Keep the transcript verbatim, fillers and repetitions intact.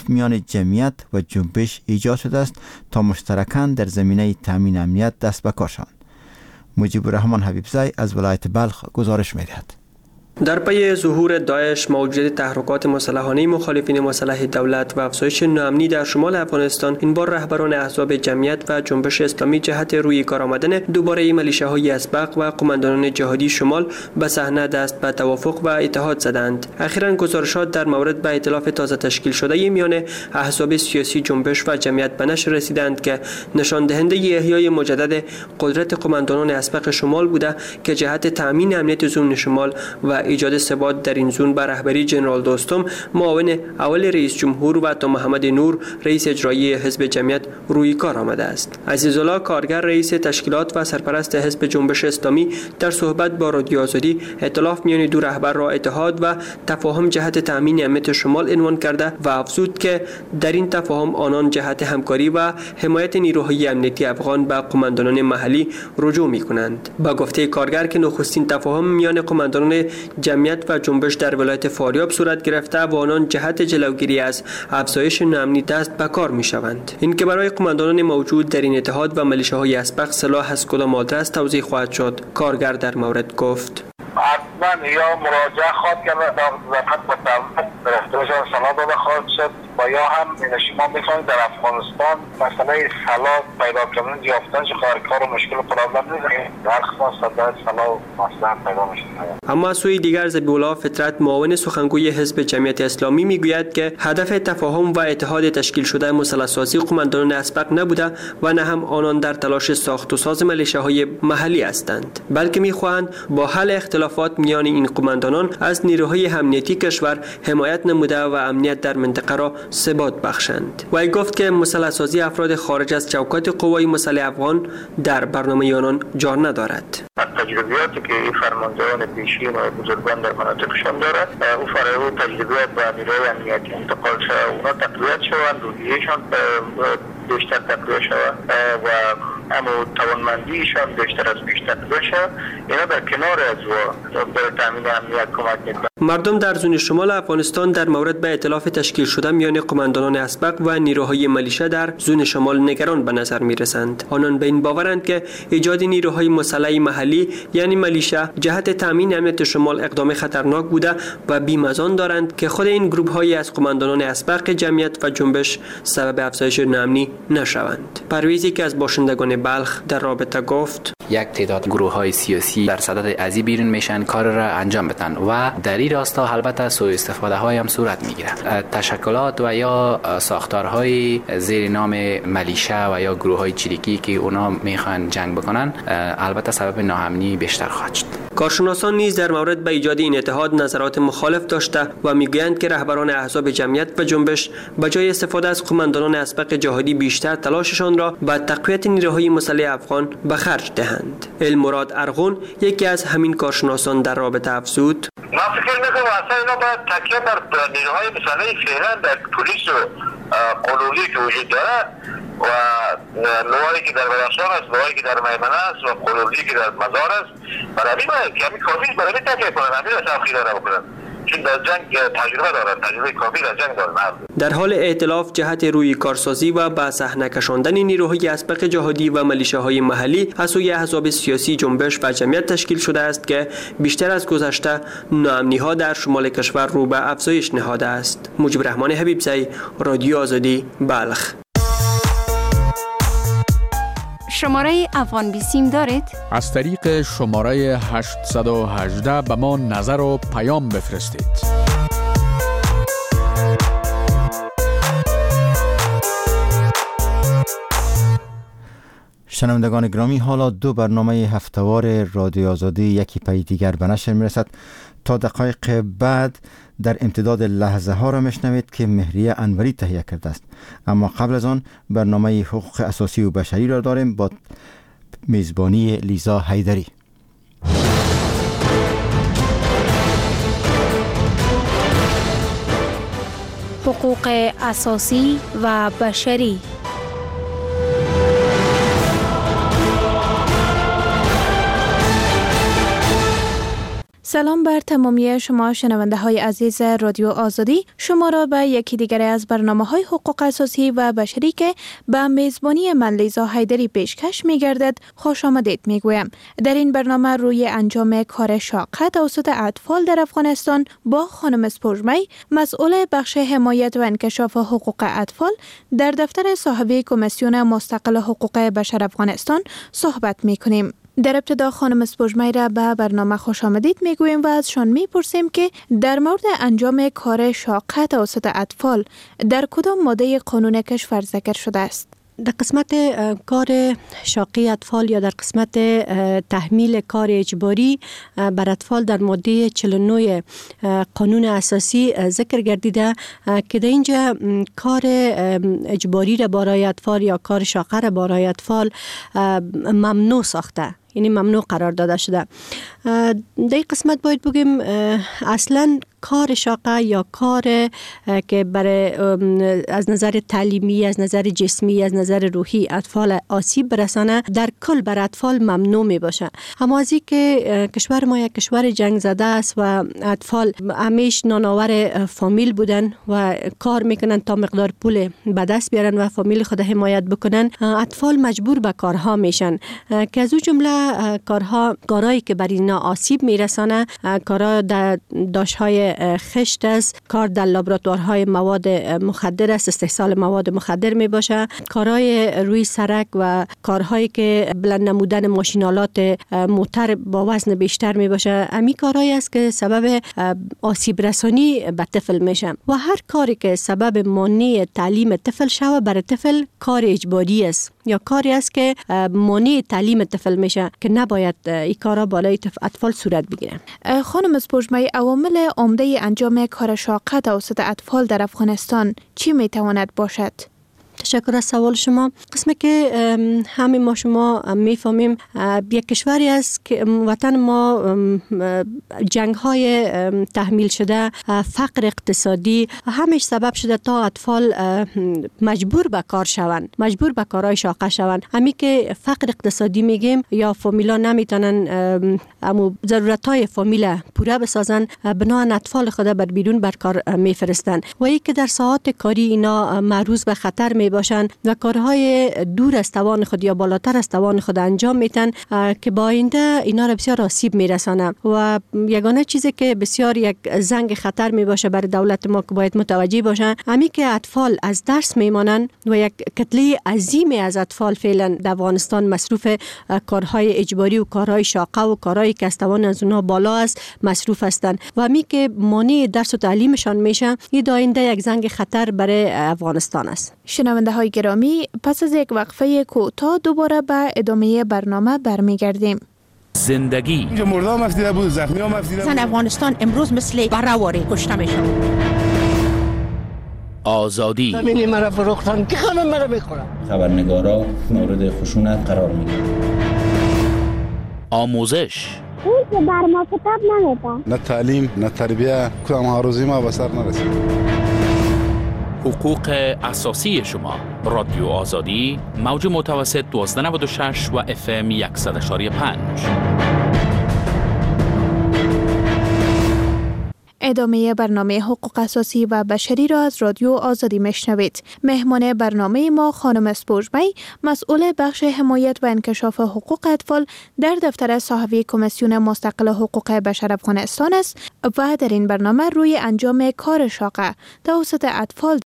میان جمعیت و جنبش ایجاد شده است تا مشترکاً در زمینه تامین امنیت دست به کار شوند. مجیب الرحمن حبیبزی از ولایت بلخ گزارش می‌دهد. در پی ظهور داعش، موجودیت تحرکات مسلحانه مخالفین مسلح دولت و افزایش ناامنی در شمال افغانستان، این بار رهبران احزاب جمعیت و جنبش اسلامی جهت روی کار آمدن دوباره میلیشه‌های اسبق و قماندانان جهادی شمال به صحنه دست به توافق و اتحاد زدند. اخیراً گزارشات در مورد به ائتلاف تازه تشکیل شده میان احزاب سیاسی جنبش و جمعیت به نشر رسیدند که نشان دهنده احیای مجدد قدرت قماندانان اسبق شمال بوده که جهت تامین امنیت زون شمال و ایجاد ثبات در این زون به رهبری جنرال دوستم، معاون اول رئیس جمهور، و تا محمد نور، رئیس اجرایی حزب جمعیت روی کار آمده است. عزیزالله کارگر، رئیس تشکیلات و سرپرست حزب جنبش اسلامی، در صحبت با رادیو آزادی ائتلاف میان دو رهبر را اتحاد و تفاهم جهت تامین امنیت شمال عنوان کرده و افزود که در این تفاهم آنان جهت همکاری و حمایت نیروهای امنیتی افغان به قماندانان محلی رجوع می‌کنند. با گفته کارگر که نخستین تفاهم میان قماندانان جمعیت و جنبش در ولایت فاریاب صورت گرفته و آنان جهت جلوگیری از افزایش ناامنی دست به کار می‌شوند. این که برای قماندانان موجود در این اتحاد و میلیشه‌های اسبق سلاح از کدام آدرس توزیع خواهد شد. کارگر در مورد گفت: حتما یا مراجعه خواهد کرد و در ضمانت با دولت در اختیارشان سلاح داده خواهد شد و یا هم شما می‌فهمید در افغانستان مسئله سلاح پیدا کردن یافتن کار و مشکل پرابلم نیست. در خصوص صدای سلاح مثلا پیدا میشه. اما از سوی دیگر ذبیح‌الله فطرت، معاون سخنگوی حزب جمعیت اسلامی، میگوید که هدف تفاهم و اتحاد تشکیل شده مسلح‌سازی قماندانان اسبق نبوده و نه هم آنان در تلاش ساخت و ساز میلیشه‌های محلی هستند، بلکه می‌خواهند با حل اختلافات میان این قماندانان از نیروهای امنیتی کشور حمایت نموده و امنیت در منطقه را ثبات بخشند. و گفت که مسلح‌سازی افراد خارج از چوکات قوای مسلح افغان در برنامه آنان جا ندارد. تجربیاتی که فرماندهان پیشین و بزرگان در مناطقشان دارد، او فرایض تجربیات به نیروهای امنیتی انتقال شود، اونا تقویت شوند، روحیه‌شان بیشتر تقویت شود و اما توانمندیشان بیشتر از بیشتر تقویت شود. اینا در کنار از و برای تامین امنیت کمک می‌کنند. مردم در زون شمال افغانستان در مورد به ائتلاف تشکیل شده میان قماندانان اسبق و نیروهای میلیشه در زون شمال نگران به نظر می‌رسند. آنان به این باورند که ایجاد نیروهای مسلح محلی یعنی میلیشه جهت تامین امنیت شمال اقدام خطرناک بوده و بیم از آن دارند که خود این گروه‌های از قماندانان اسبق جمعیت و جنبش سبب افزایش ناامنی نشوند. پرویزی که از باشندگان بلخ در رابطه گفت: یک تعداد گروه‌های سیاسی در صدد ازی بیرون میشن کار را انجام بدن و در این راستا البته سوء استفاده های هم صورت میگیرد. تشکلات و یا ساختارهای زیر نام میلیشه و یا گروه‌های چریکی که اونا میخوان جنگ بکنن البته سبب ناامنی بیشتر خواهد شد. کارشناسان نیز در مورد به ایجاد این اتحاد نظرات مخالف داشته و میگویند که رهبران احزاب جمعیت و جنبش به جای استفاده از قماندانان اسبق جهادی بیشتر تلاششان را به تقویت نیروهای مسلح افغان به خرج دهند. المراد ارغون یکی از همین کارشناسان در رابطه افزود: من فکر میکنم اصلا اینا باید تکیه بر نیروهای مسلح فعلا در پلیس و قلولی که وجود داره و لوایی که در بدخشان است، لوایی که در میمنه است و قلولی که در مزار است، برای این باید که همین کافی برای این تکیه کنن، همین را تفخیر نکنن، چون در جنگ تجربه دارن، تجربه کافی در جنگ دارن. در حال ائتلاف جهت روی کارسازی و به صحنه کشاندن نیروهای اسبق جهادی و میلیشه‌های محلی از سوی احزاب سیاسی جنبش و جمعیت تشکیل شده است که بیشتر از گذشته ناامنی‌ها در شمال کشور رو به افزایش نهاده است. مجیب الرحمن حبیبزی، رادیو آزادی، بلخ. شماره افغان بیسیم دارید؟ از طریق شماره هشت یک هشت به ما نظر و پیام بفرستید. شنوندگان گرامی، حالا دو برنامه هفتهوار رادیو آزادی یکی پی دیگر به نشر میرسد. تا دقایق بعد در امتداد لحظه ها را میشنوید که مهریه انوری تهیه کرده است. اما قبل از آن برنامه حقوق اساسی و بشری را داریم با میزبانی لیزا حیدری. حقوق اساسی و بشری. سلام بر تمامی شما شنونده های عزیز رادیو آزادی. شما را به یکی دیگر از برنامه های حقوق اساسی و بشری که به میزبانی من لیزا حیدری پیشکش می گردد خوش آمدید می گویم. در این برنامه روی انجام کار شاقه توسط اطفال در افغانستان با خانم سپوږمی، مسئول بخش حمایت و انکشاف حقوق اطفال در دفتر صاحب کمیسیون مستقل حقوق بشر افغانستان صحبت می کنیم. در ابتدا خانم سپوږمی را به برنامه خوش آمدید میگوییم و ازشان میپرسیم که در مورد انجام کار شاقه توسط اطفال در کدام ماده قانون کشور ذکر شده است؟ در قسمت کار شاقه اطفال یا در قسمت تحمیل کار اجباری بر اطفال در ماده چهل و نه قانون اساسی ذکر گردیده که در اینجا کار اجباری را برای اطفال یا کار شاقه را برای اطفال ممنوع ساخته، یعنی ممنوع قرار داده شده. در این قسمت باید بگیم اصلا کار شاقه یا کار که برای از نظر تعلیمی، از نظر جسمی، از نظر روحی اطفال آسیب برسانه در کل بر اطفال ممنوع می باشه. اما از این که کشور ما یک کشور جنگ زده است و اطفال همیش نانآور فامیل بودن و کار میکنن تا مقدار پول به دست بیارن و فامیل خود حمایت بکنن، اطفال مجبور به کارها میشن که از اون جمله کارها کارهایی که بر اینا آسیب میرسانه، کارها در داشت‌های خشت است، کار در لابراتوارهای مواد مخدر است، استحصال مواد مخدر می باشه، کارهای روی سرک و کارهایی که بلند نمودن ماشینالات موتر با وزن بیشتر می باشه. امی کارهایی است که سبب آسیب رسانی به طفل میشه و هر کاری که سبب مانع تعلیم طفل شوه برای طفل کار اجباری است یا کاری است که مانع تعلیم طفل میشه که نباید این کارا بالای اطفال صورت بگیره. خانم سپوږمی، عوامل عمده انجام کار شاقه توسط اطفال در افغانستان چی میتواند باشد؟ تشکر از سوال شما. قسمه که همه ما شما میفهمیم یک کشوری است که وطن ما جنگ های تحمیل شده، فقر اقتصادی همش سبب شده تا اطفال مجبور به کار شوند، مجبور به کارهای شاقه شوند. همین که فقر اقتصادی میگیم یا فامیلا نمیتونن امو ضرورت های فامیل پوره بسازن، بنابراین اطفال خود بر بیرون بر کار میفرستن و ای که در ساعات کاری اینا معرض به خطر می باشن و کارهای دور از توان خود یا بالاتر از توان خود انجام میتن که با آینده اینا را بسیار آسیب میرسانه و یگانه چیزی که بسیار یک زنگ خطر می باشه برای دولت ما که باید متوجه باشن، همین که اطفال از درس میمانن و یک کتله عظیمی از اطفال فعلا در افغانستان مصروف کارهای اجباری و کارهای شاقه و کارهایی که از توان از اونها بالا است مصروف هستند و همین که مانع درس و تعلیمشان میشه، این آینده یک زنگ خطر برای افغانستان است. شنونده های گرامی، پس از یک وقفه کوتاه دوباره به ادامه برنامه برمیگردیم. زندگی اینجا مرده هم افتیده بود، زخمی هم افتیده بود. زن افغانستان امروز مثل برآوری کشته میشه. آزادی زمینی مرا فروختن که خانم مرا میخورم. خبرنگارا مورد خشونت قرار میگیرن. آموزش اون که بر ما کتاب نمیده، نه تعلیم نه تربیه، کدام هاروزی ما به سر نرسید. حقوق اساسی شما. رادیو آزادی، موج متوسط دوازده نود و شش و اف ام صد و یک و پنج. ادامه برنامه حقوق اساسی و بشری را از رادیو آزادی میشنوید. مهمان برنامه ما خانم سپوږمی، مسئول بخش حمایت و انکشاف حقوق اطفال در دفتر صاحب کمیسیون مستقل حقوق بشر افغانستان است و در این برنامه روی انجام کار شاقه توسط اطفال